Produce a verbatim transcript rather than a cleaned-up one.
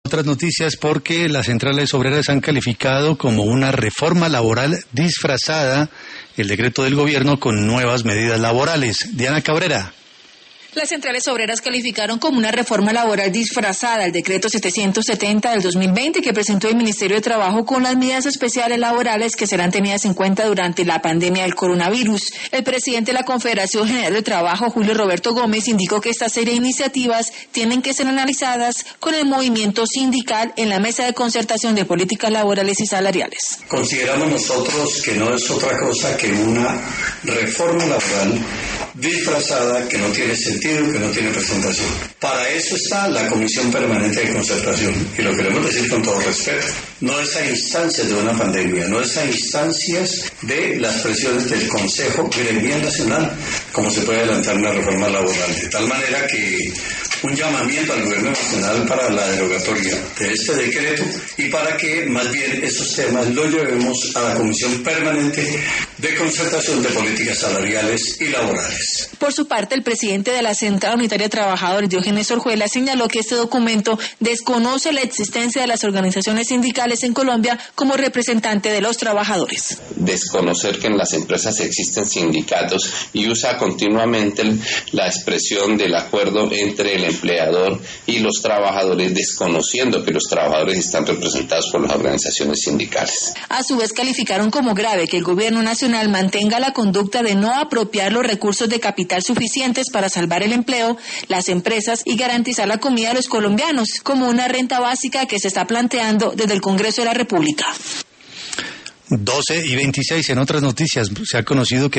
Otras noticias porque las centrales obreras han calificado como una reforma laboral disfrazada el decreto del gobierno con nuevas medidas laborales. Diana Cabrera. Las centrales obreras calificaron como una reforma laboral disfrazada el decreto setecientos setenta del dos mil veinte que presentó el Ministerio de Trabajo con las medidas especiales laborales que serán tenidas en cuenta durante la pandemia del coronavirus. El presidente de la Confederación General de Trabajo, Julio Roberto Gómez, indicó que esta serie de iniciativas tienen que ser analizadas con el movimiento sindical en la mesa de concertación de políticas laborales y salariales. Consideramos nosotros que no es otra cosa que una reforma laboral disfrazada que no tiene sentido, que no tiene presentación. Para eso está la Comisión Permanente de Concertación, y lo queremos decir con todo respeto. No es a instancias de una pandemia, no es a instancias de las presiones del Consejo Gremial Nacional, como se puede adelantar una reforma laboral, de tal manera que un llamamiento al Gobierno Nacional para la derogatoria de este decreto y para que más bien esos temas los llevemos a la Comisión Permanente de Concertación de Políticas Salariales y Laborales. Por su parte, el presidente de la Central Unitaria de Trabajadores, Diógenes Orjuela, señaló que este documento desconoce la existencia de las organizaciones sindicales en Colombia como representante de los trabajadores. Desconocer que en las empresas existen sindicatos y usa continuamente la expresión del acuerdo entre el empleador y los trabajadores, desconociendo que los trabajadores están representados por las organizaciones sindicales. A su vez, calificaron como grave que el gobierno nacional mantenga la conducta de no apropiar los recursos de capital suficientes para salvar el empleo, las empresas y garantizar la comida de los colombianos, como una renta básica que se está planteando desde el Congreso de la República. doce y veintiséis, en otras noticias, se ha conocido que